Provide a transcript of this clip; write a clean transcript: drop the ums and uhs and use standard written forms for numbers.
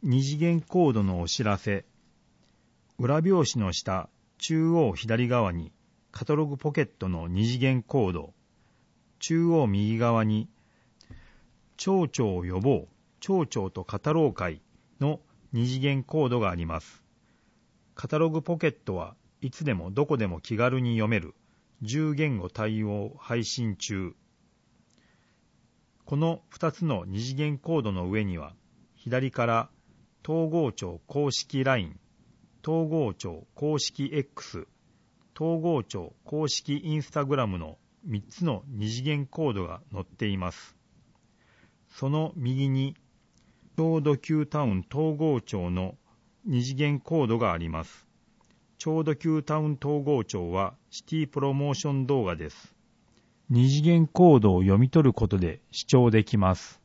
二次元コードのお知らせ。裏表紙の下、中央左側にカタログポケットの二次元コード。中央右側に町長を呼ぼう、町長と語ろう会の二次元コードがあります。カタログポケットはいつでもどこでも気軽に読める10言語対応配信中。この2つの二次元コードの上には左から東郷町公式 LINE、東郷町公式 X、東郷町公式 Instagram の3つの二次元コードが載っています。その右に超ド級タウン東郷町の二次元コードがあります。超ド級タウン東郷町はシティプロモーション動画です。二次元コードを読み取ることで視聴できます。